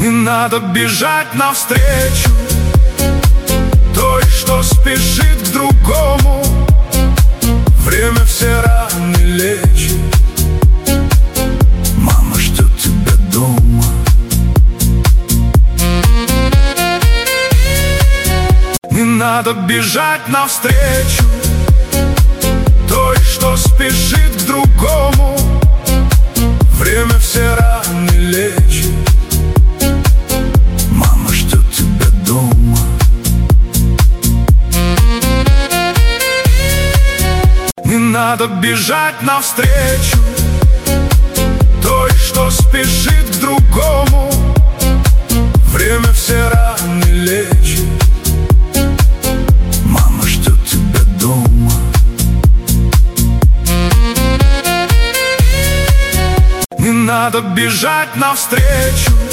Не надо бежать навстречу той, что спешит к другому. Время все раны лечит. Мама ждет тебя дома. Не надо бежать навстречу той, что спешит к другому. Время все раны лечит. Мама ждет тебя дома. Не надо бежать навстречу той, что спешит к другому. Время все раны лечит. Мама ждет тебя дома. Не надо бежать навстречу